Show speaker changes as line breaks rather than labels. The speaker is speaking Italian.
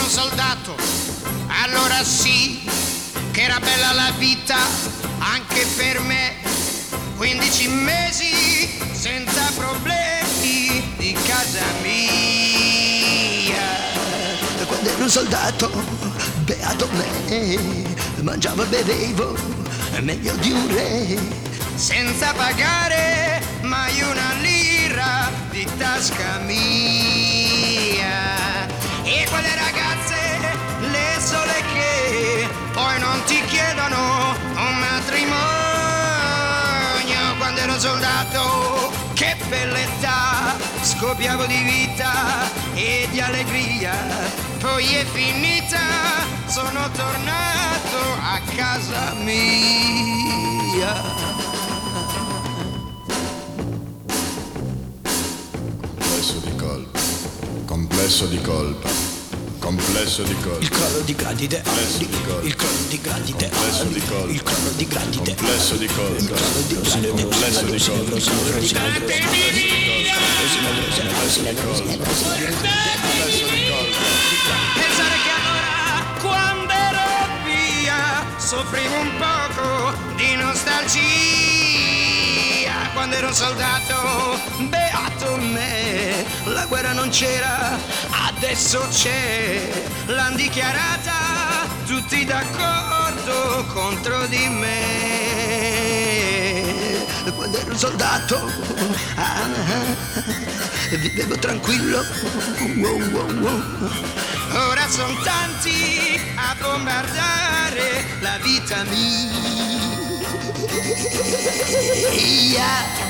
soldato, allora sì che era bella la vita anche per me. 15 mesi senza problemi di casa mia.
Quando ero un soldato, beato me, mangiavo e bevevo meglio di un re,
senza pagare mai una lira di tasca mia. E quelle ragazze, le sole che poi non ti chiedono un matrimonio. Quando ero soldato, che bellezza, scoppiavo di vita e di allegria. Poi è finita, sono tornato a casa mia.
Complesso di colpa, complesso di colpa.
Il crollo di grandi ideali, il crollo di grandi ideali, il crollo di grandi ideali,
complesso di colpa,
il crollo di grandi ideali,
complesso di colpa,
Pensare che allora, quando ero via, soffrivo un poco di nostalgia. Quando ero soldato, beato me, la guerra non c'era, adesso c'è. L'han dichiarata tutti d'accordo contro di me.
Quando ero un soldato, vivevo tranquillo,
Ora son tanti a bombardare la vita mia.